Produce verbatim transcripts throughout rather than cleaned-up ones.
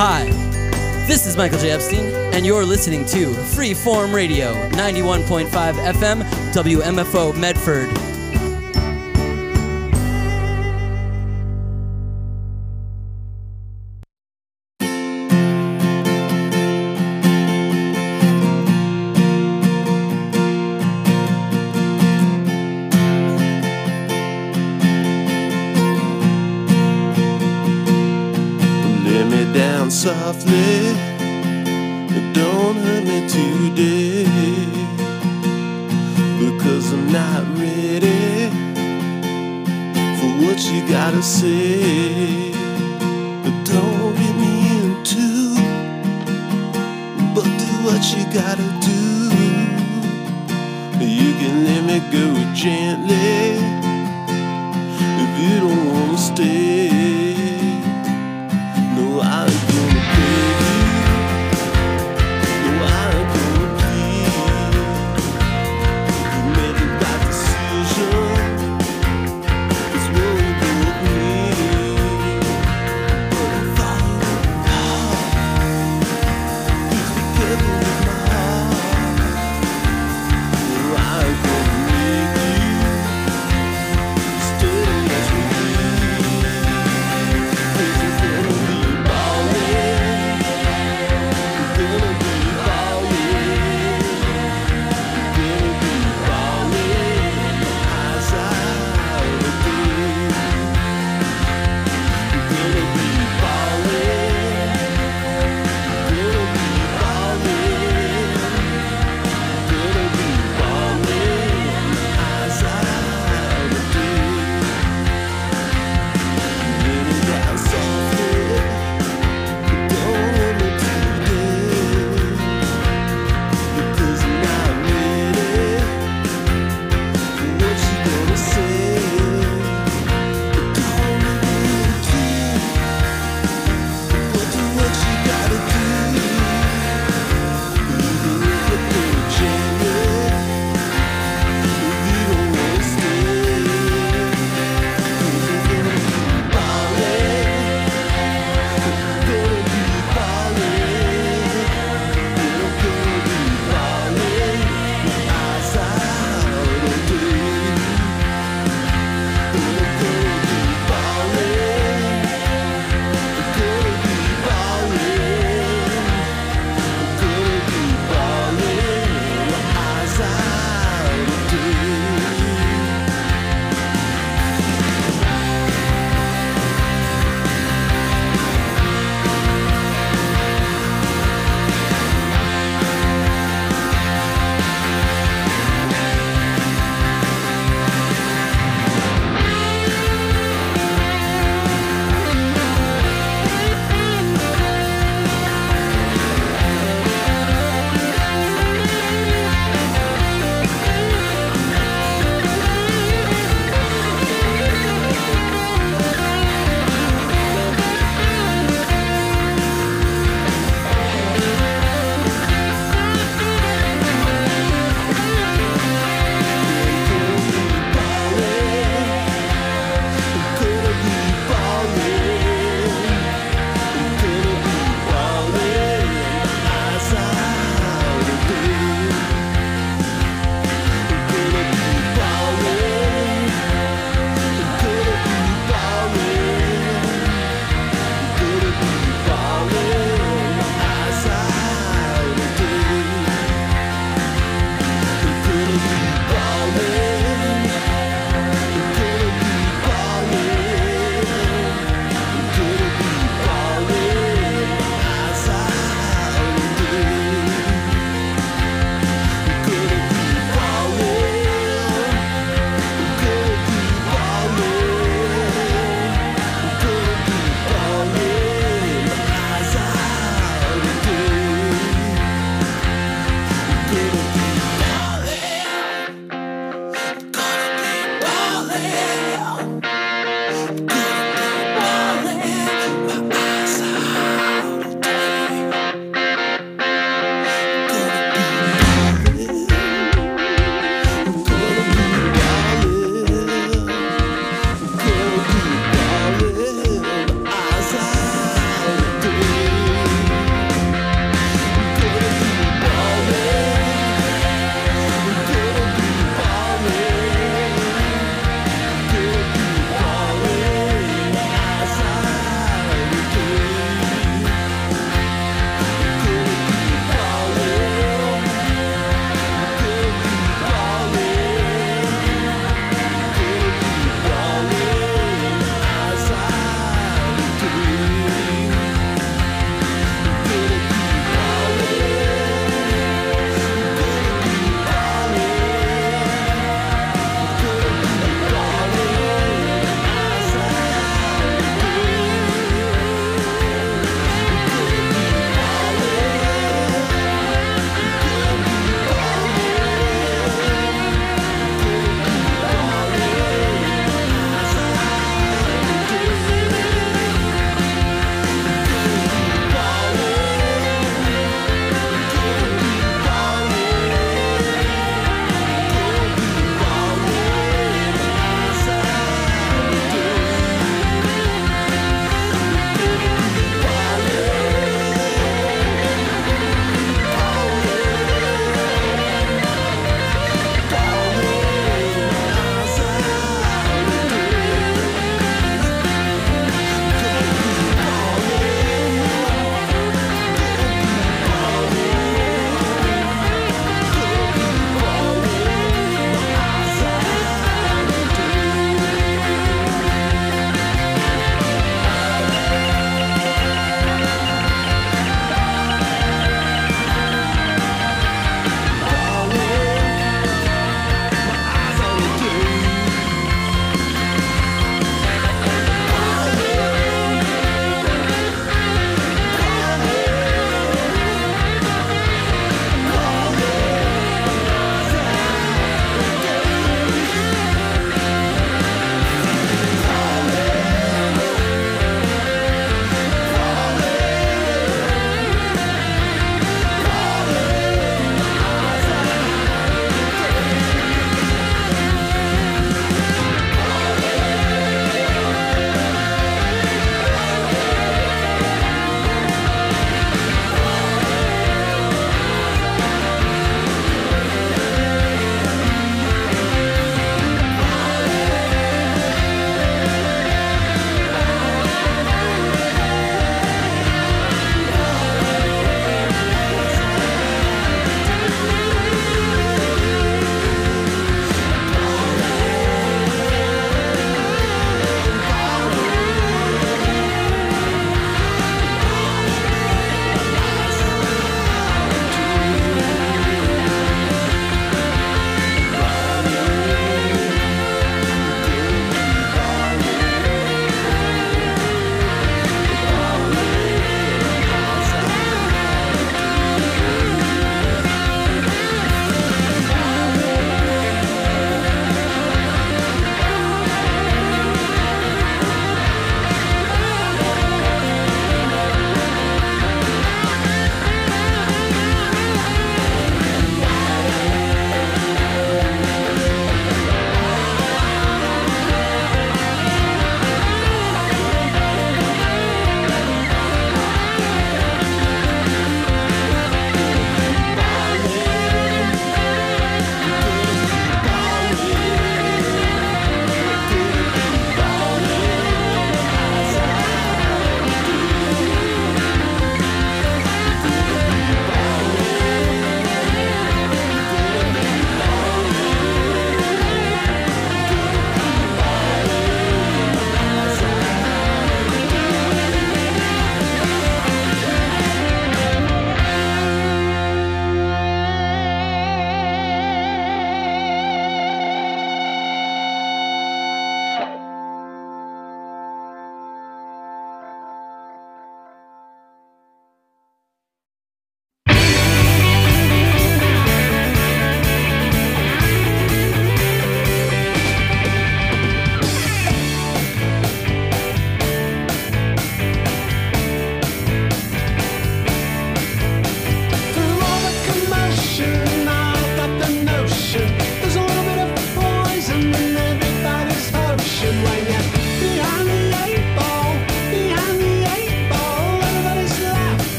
Hi, this is Michael J. Epstein, and you're listening to Freeform Radio, ninety-one point five F M, W M F O Medford. Softly, don't hurt me today, because I'm not ready for what you gotta say. Don't get me into, but do what you gotta do. You can let me go gently if you don't wanna stay. No, I gonna beg you. No, I gonna plead. You made the right decision. It's one with me. But I'm falling apart. Please be careful with my heart. No, I gonna make you stay as with me.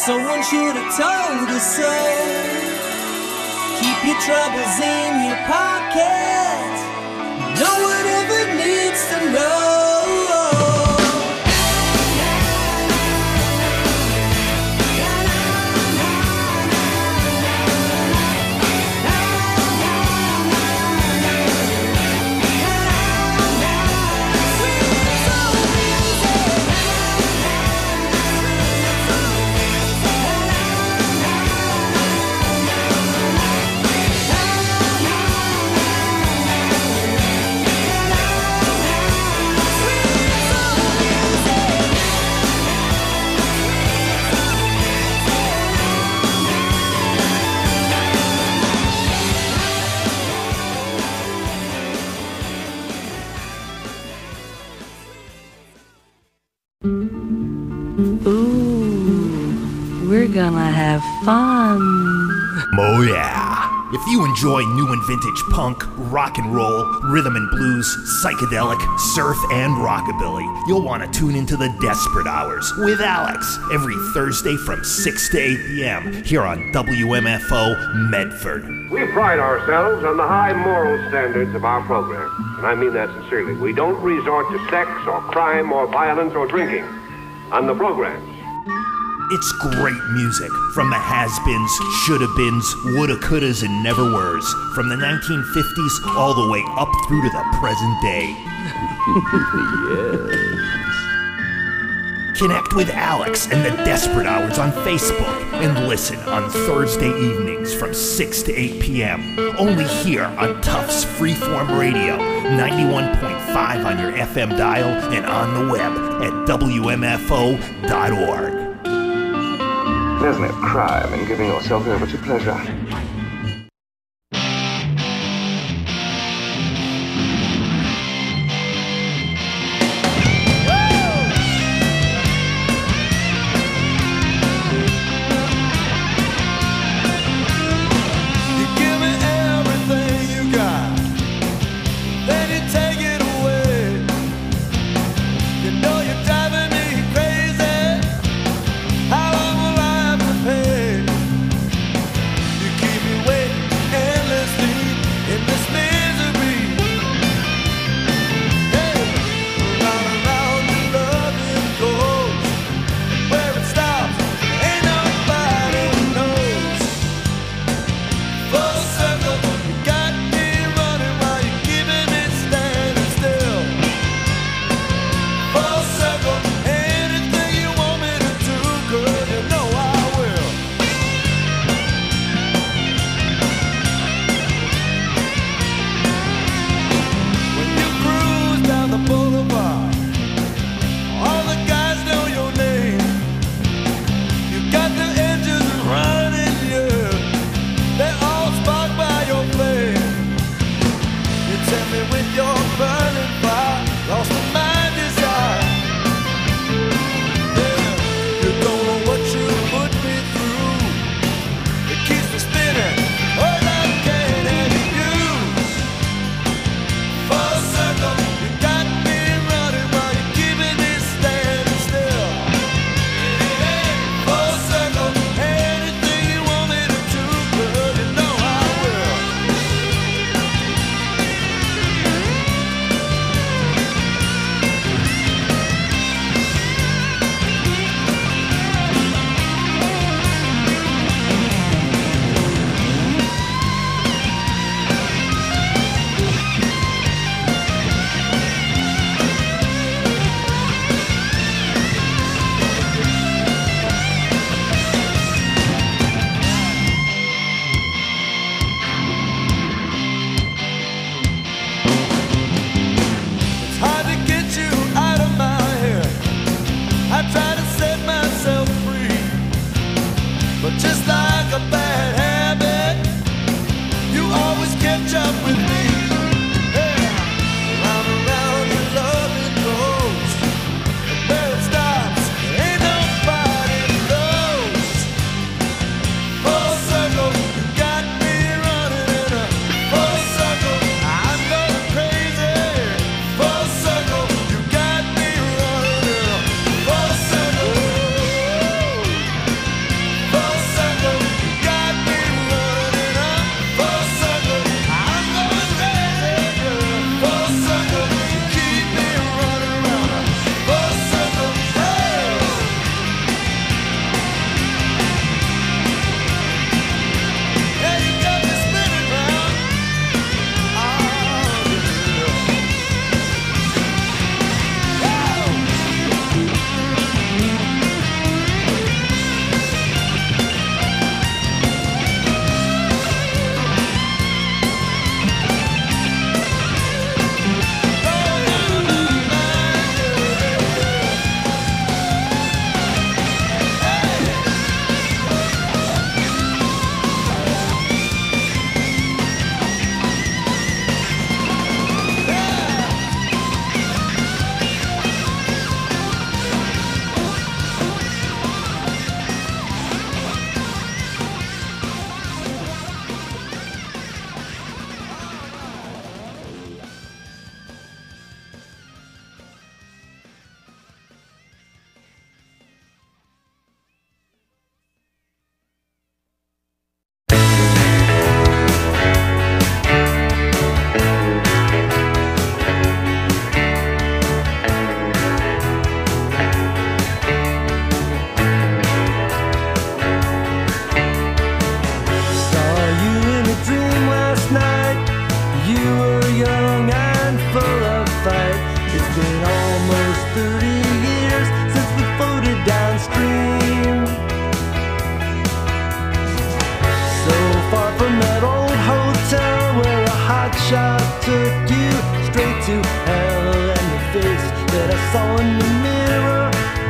Someone should have told us so. Keep your troubles in your pocket. No one ever needs to know. We're gonna have fun. Oh yeah. If you enjoy new and vintage punk, rock and roll, rhythm and blues, psychedelic, surf, and rockabilly, you'll want to tune into the Desperate Hours with Alex every Thursday from six to eight p.m. here on W M F O Medford. We pride ourselves on the high moral standards of our program, and I mean that sincerely. We don't resort to sex or crime or violence or drinking on the programs. It's great music from the has-beens, shoulda-beens, woulda, couldas, and never-weres, from the nineteen fifties all the way up through to the present day. Yes. Connect with Alex and the Desperate Hours on Facebook and listen on Thursday evenings from six to eight p.m. only here on Tufts Freeform Radio, ninety-one point five on your F M dial and on the web at W M F O dot org. There's no crime in giving yourself over to pleasure. You keep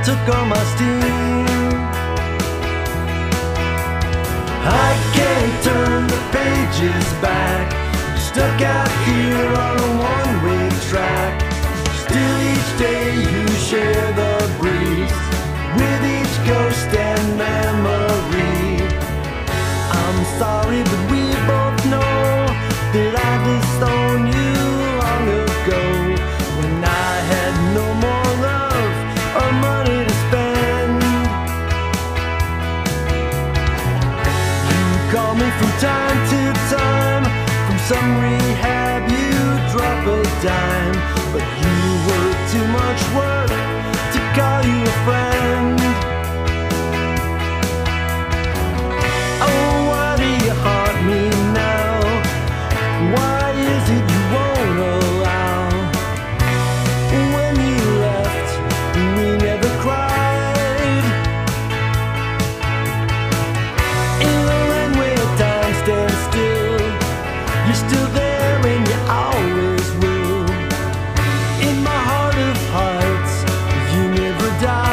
took all my steam. I can't turn the pages back, stuck out here on a one-way track. Still each day you share the breeze with each ghost and memory. I'm sorry, but we both know that I disowned you long ago, when I had no more love or money to spend. You call me from time to time, from some rehab you drop a dime, but you were too much work to call you a friend. Oh, why do you haunt me now? Why is it you won't allow? When you left, we never cried. In a land where time stands still, you're still there and you always will. In my heart of hearts, you never die.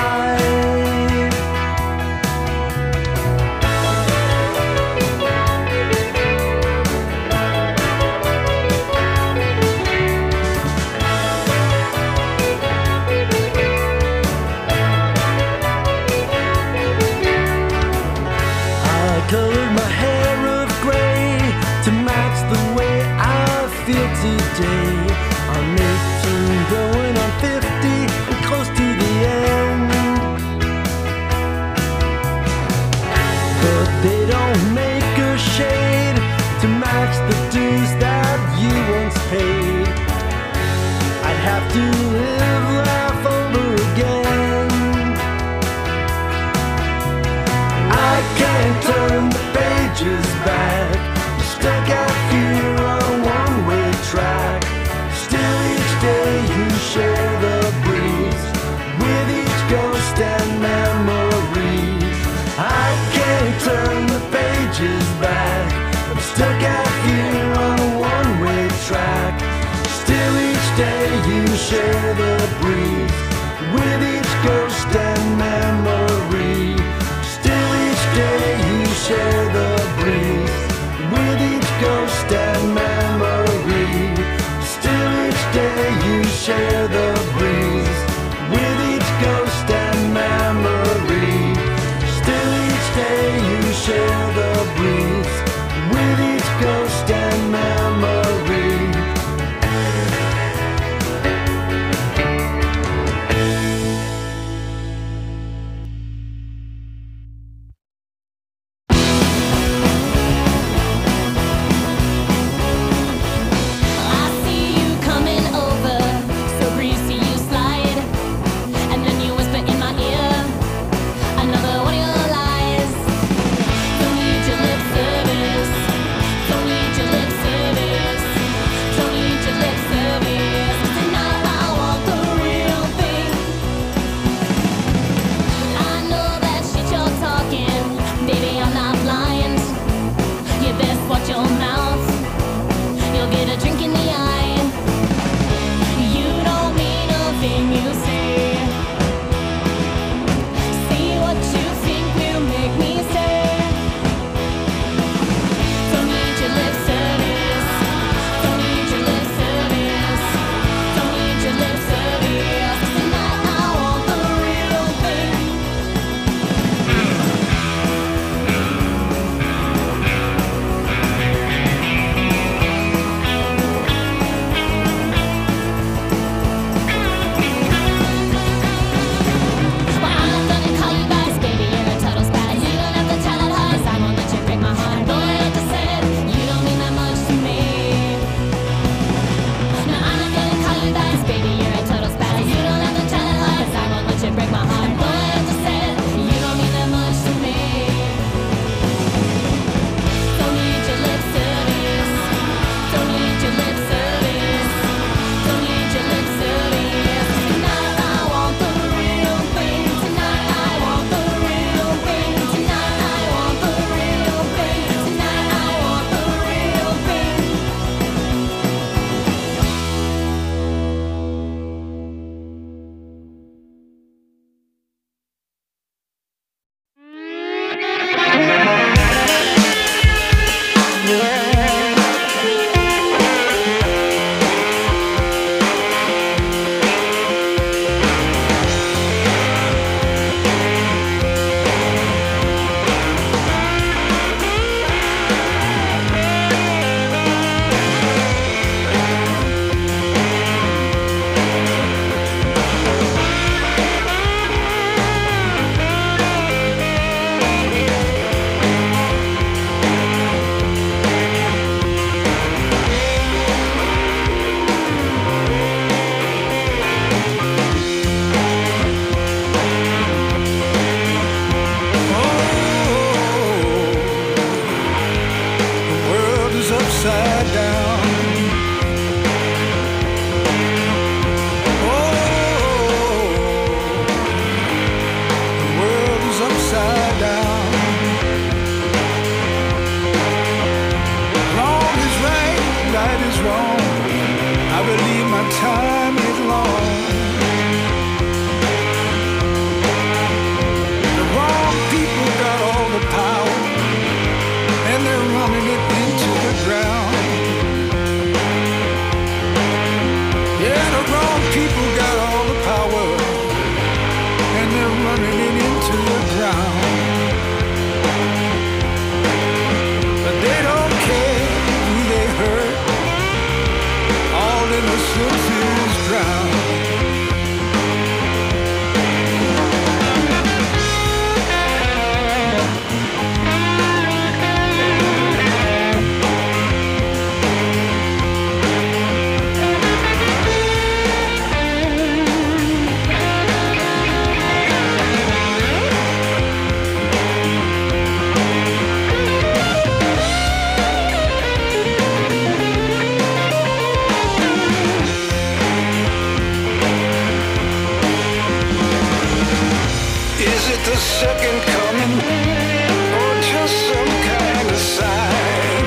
Is it the second coming, or just some kind of sign?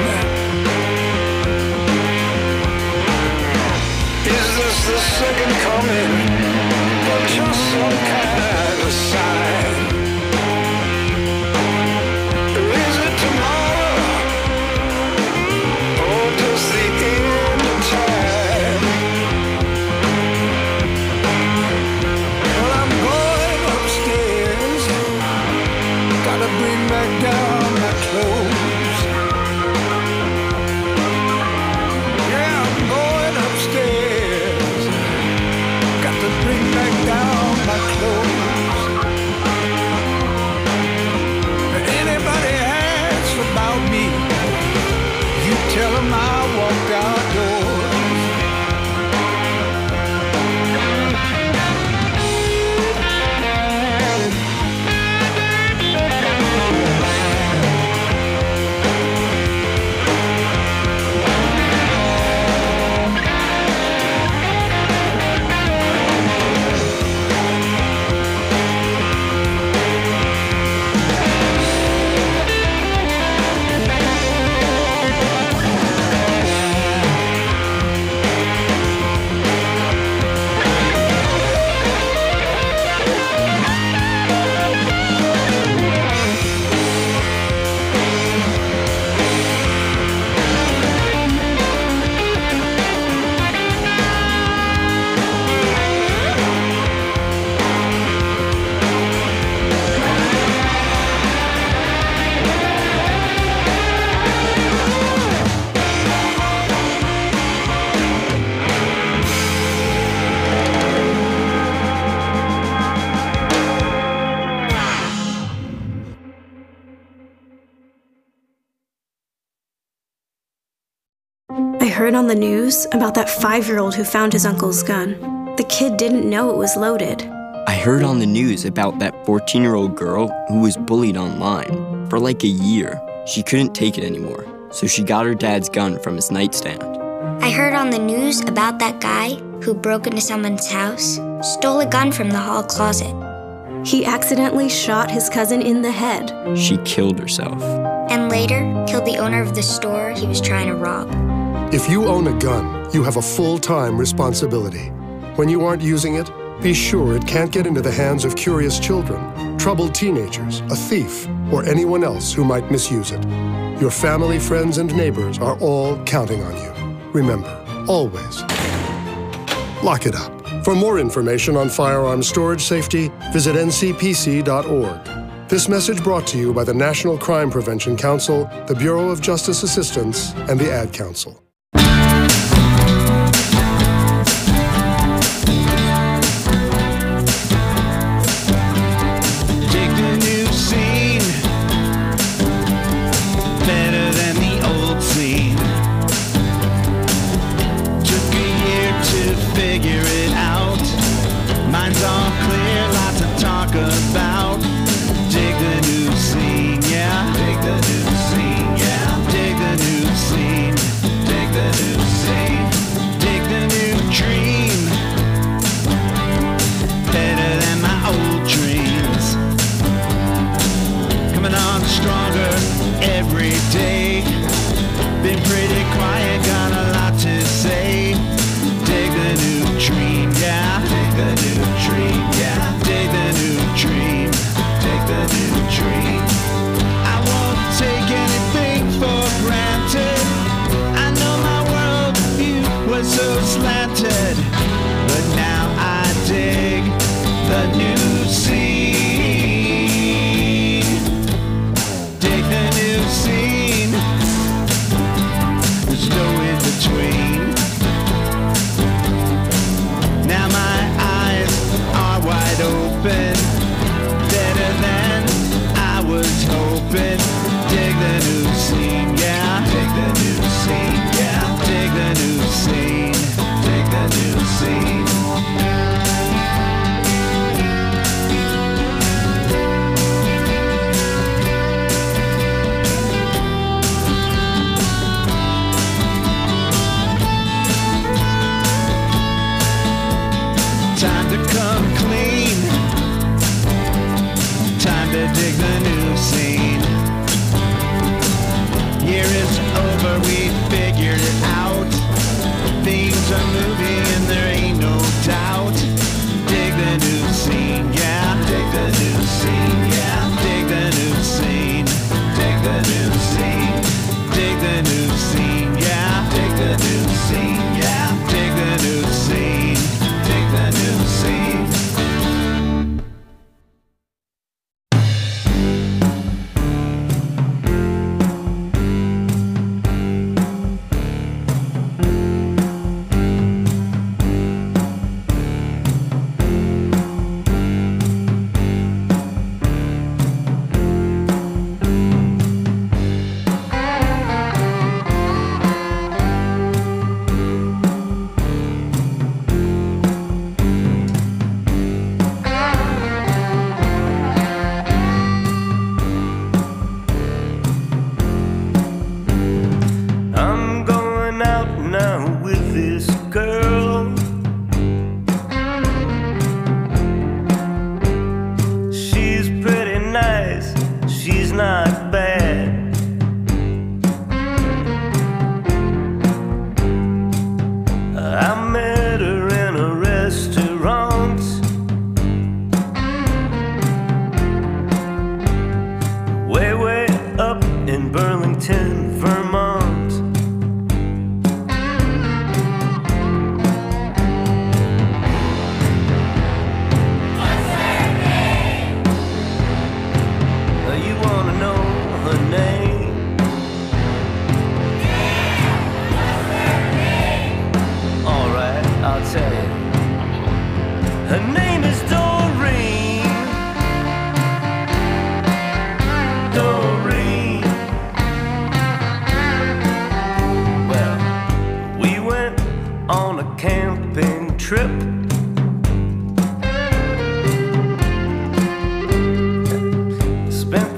Is this the second coming, or just some kind of sign? Is it tomorrow, or just the end of time? Well, I'm going upstairs, gotta bring back down my clothes. Yeah, I'm going upstairs, got to bring back down my clothes. If anybody asks about me, you tell them I walked outdoors. I heard on the news about that five-year-old who found his uncle's gun. The kid didn't know it was loaded. I heard on the news about that fourteen-year-old girl who was bullied online for like a year. She couldn't take it anymore, so she got her dad's gun from his nightstand. I heard on the news about that guy who broke into someone's house, stole a gun from the hall closet. He accidentally shot his cousin in the head. She killed herself. And later, killed the owner of the store he was trying to rob. If you own a gun, you have a full-time responsibility. When you aren't using it, be sure it can't get into the hands of curious children, troubled teenagers, a thief, or anyone else who might misuse it. Your family, friends, and neighbors are all counting on you. Remember, always, lock it up. For more information on firearms storage safety, visit N C P C dot org. This message brought to you by the National Crime Prevention Council, the Bureau of Justice Assistance, and the Ad Council. Dig the new scene, yeah. Dig the new scene. Dig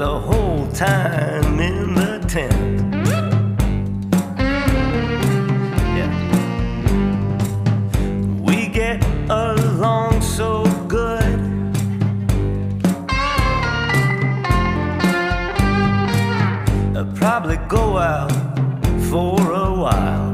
the whole time in the tent. Yeah. We get along so good. I'll probably go out for a while.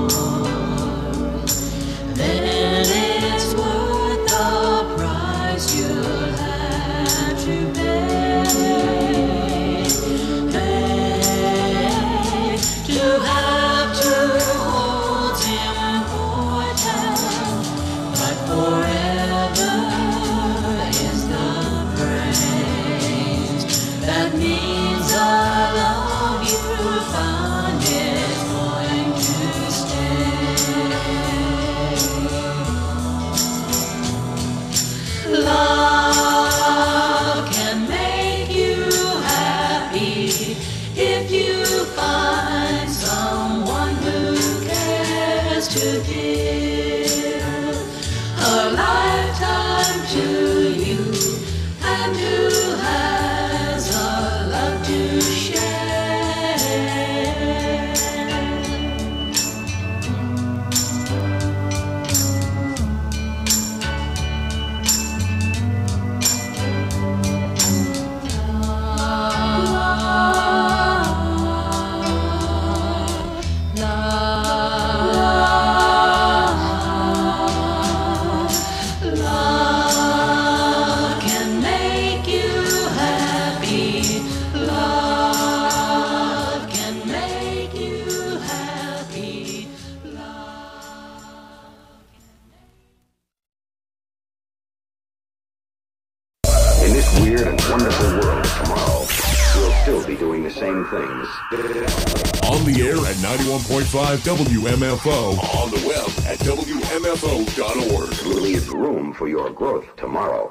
Then it's worth the price. to give a lifetime to you, and who has a love to share. Same things. On the air at ninety-one point five W M F O. On the web at W M F O dot org. Leave room for your growth tomorrow.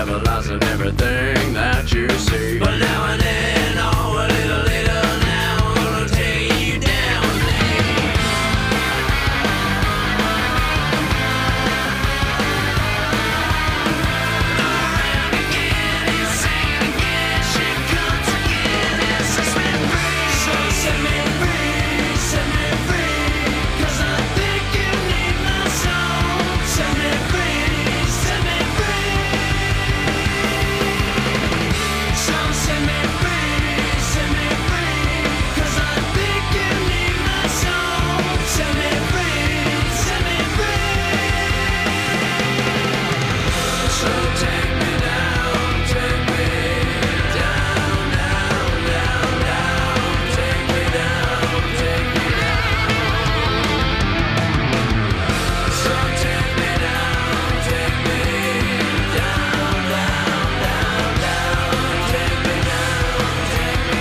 analyzing everything that you see. But now and then, oh, a little later now, I'm gonna take you down there. Around again, you sing again, she comes again and sets me free. So set me free, set me free, 'cause I think you need my soul. Set me free, set me free. So set me free, set me free, 'cause I think you need my soul. Set me free, set me free. So take me down, take me down, down, down, down. Take me down, take me down. So take me down, take me down, down, down, down. Take me down, take me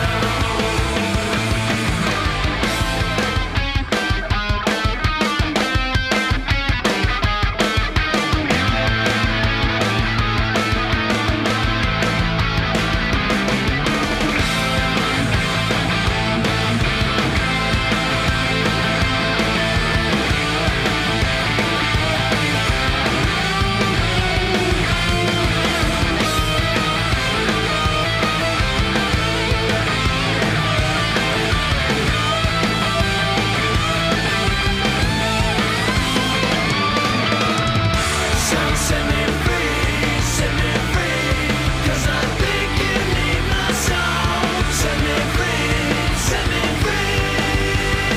So set me free, set me free, 'cause I think you need my soul. Set me free, set me free.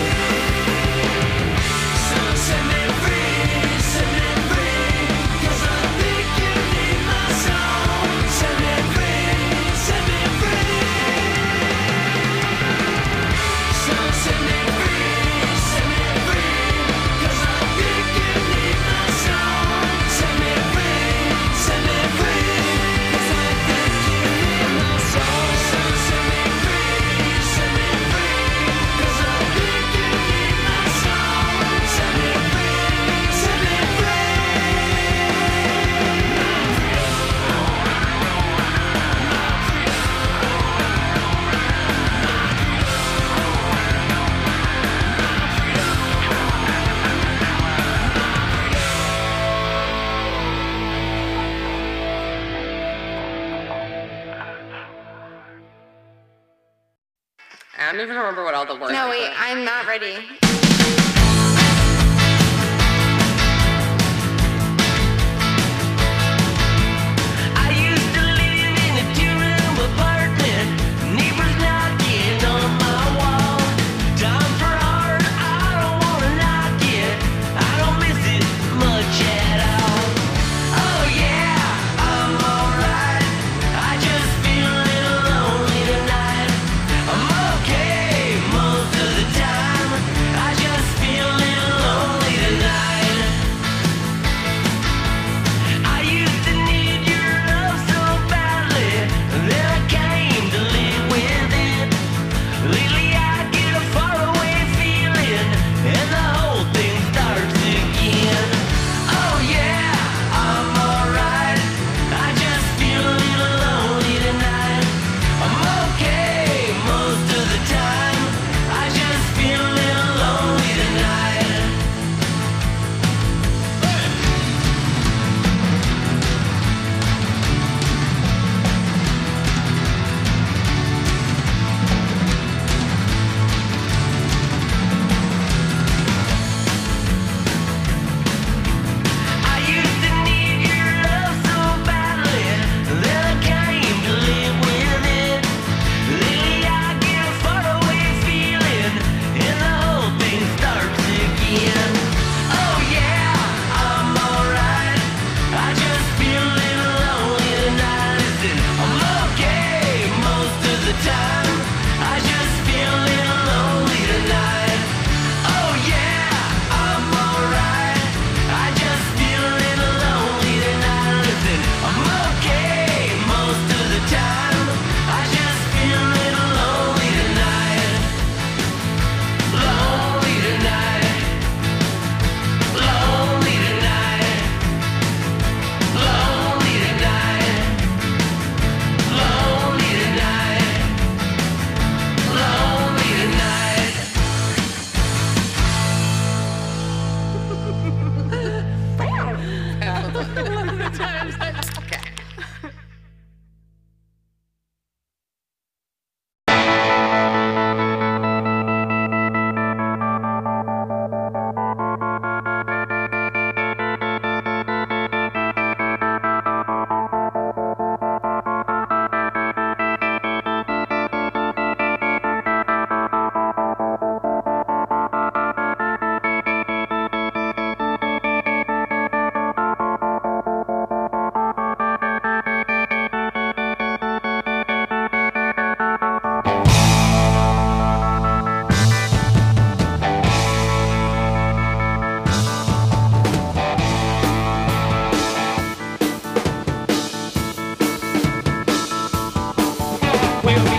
So set me free, set me free, 'cause I think you need my soul. Set me free, set me free. So set me free, set me free, 'cause I think you need my soul. Set me free, set me free, 'cause I think you need my soul. So set me free, set me free, 'cause I think you need my soul. Set me free, set me I don't even remember what all the words No, were. wait, I'm not ready. I used to live in a two-room apartment. Neighbors knocking on my wall. Time for art, I don't wanna knock it. I don't miss it much at all. Oh yeah, I'm alright. I just feel a little lonely tonight. I'm okay most of the time. I just We'll be